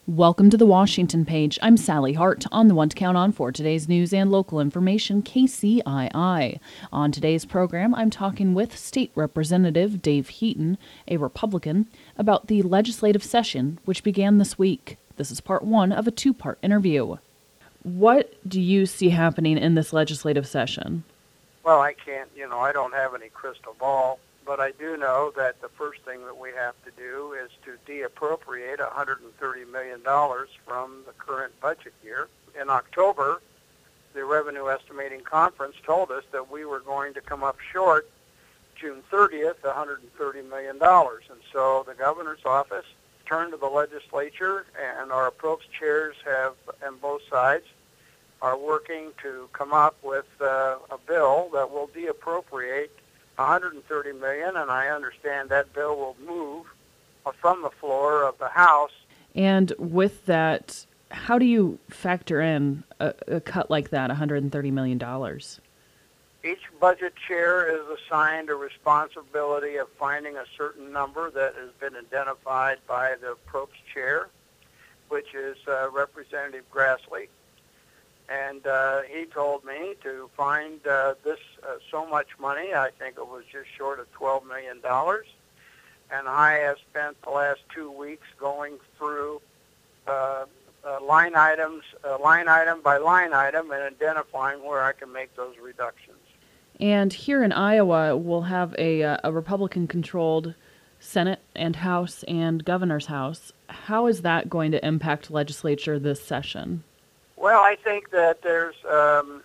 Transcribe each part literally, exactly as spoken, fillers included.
Welcome to the Washington Page. I'm Sally Hart on the one to count on for today's news and local information, K C I I. On today's program, I'm talking with State Representative Dave Heaton, a Republican, about the legislative session which began this week. This is part one of a two-part interview. What do you see happening in this legislative session? Well, I can't, you know, I don't have any crystal ball. But I do know that the first thing that we have to do is to de-appropriate one hundred thirty million dollars from the current budget year. In October, the Revenue Estimating Conference told us that we were going to come up short June thirtieth, one hundred thirty million dollars. And so the governor's office turned to the legislature, and our approach chairs have, on both sides, are working to come up with uh, a bill that will de-appropriate one hundred thirty million dollars, and I understand that bill will move from the floor of the House. And with that, how do you factor in a, a cut like that, one hundred thirty million dollars? Each budget chair is assigned a responsibility of finding a certain number that has been identified by the approach chair, which is uh, Representative Grassley. And uh, he told me to find uh, this uh, so much money. I think it was just short of twelve million dollars. And I have spent the last two weeks going through uh, uh, line items, uh, line item by line item, and identifying where I can make those reductions. And here in Iowa, we'll have a, uh, a Republican-controlled Senate and House and Governor's House. How is that going to impact legislature this session? Well, I think that there's, um,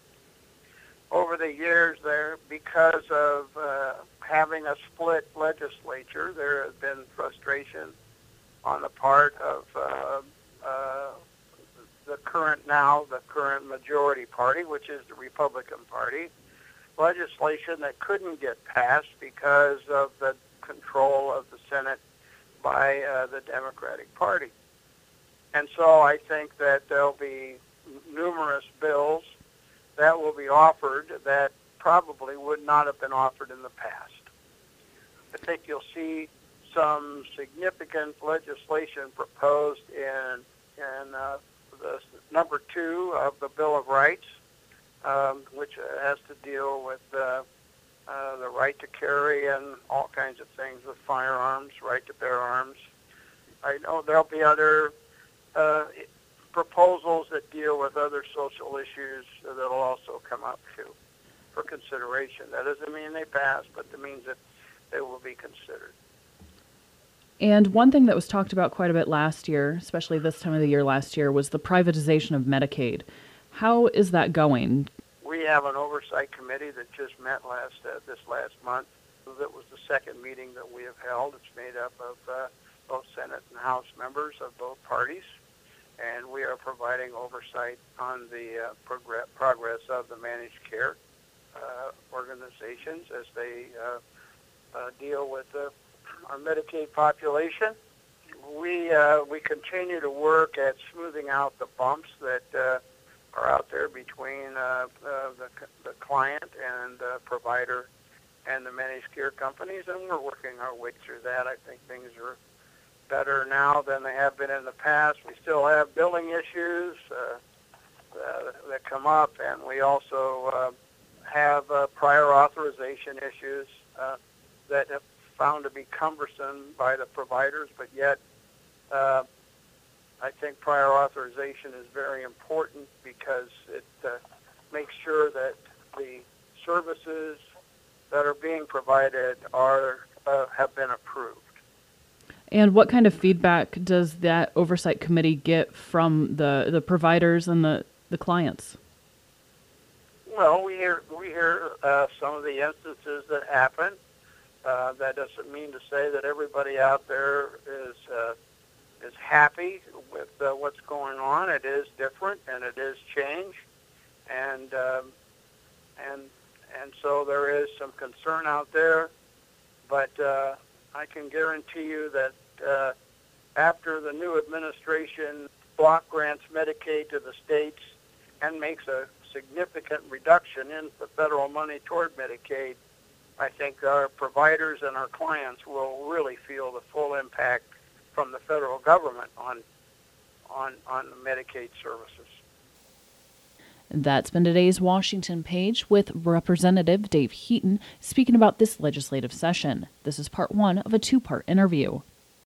over the years there, because of uh, having a split legislature, there has been frustration on the part of uh, uh, the current now, the current majority party, which is the Republican Party, legislation that couldn't get passed because of the control of the Senate by uh, the Democratic Party. And so I think that there'll be numerous bills that will be offered that probably would not have been offered in the past. I think you'll see some significant legislation proposed in, in uh, the number two of the Bill of Rights, um, which has to deal with uh, uh, the right to carry and all kinds of things with firearms, right to bear arms. I know there'll be other Uh, proposals that deal with other social issues that will also come up too for consideration. That doesn't mean they pass, but it means that they will be considered. And one thing that was talked about quite a bit last year, especially this time of the year last year, was the privatization of Medicaid. How is that going? We have an oversight committee that just met last uh, this last month. That was the second meeting that we have held. It's made up of uh, both Senate and House members of both parties. And we are providing oversight on the uh, progress, progress of the managed care uh, organizations as they uh, uh, deal with uh, our Medicaid population. We uh, we continue to work at smoothing out the bumps that uh, are out there between uh, uh, the, the client and the provider and the managed care companies, and we're working our way through that. I think things are better now than they have been in the past. We still have billing issues uh, uh, that come up, and we also uh, have uh, prior authorization issues uh, that have found to be cumbersome by the providers, but yet uh, I think prior authorization is very important because it uh, makes sure that the services that are being provided are uh, have been approved. And what kind of feedback does that oversight committee get from the, the providers and the, the clients? Well, we hear we hear uh, some of the instances that happen. Uh, that doesn't mean to say that everybody out there is uh, is happy with uh, what's going on. It is different and it is change, and um, and and so there is some concern out there. But uh, I can guarantee you that uh, after the new administration block grants Medicaid to the states and makes a significant reduction in the federal money toward Medicaid, I think our providers and our clients will really feel the full impact from the federal government on on, on the Medicaid services. That's been today's Washington Page with Representative Dave Heaton speaking about this legislative session. This is part one of a two-part interview.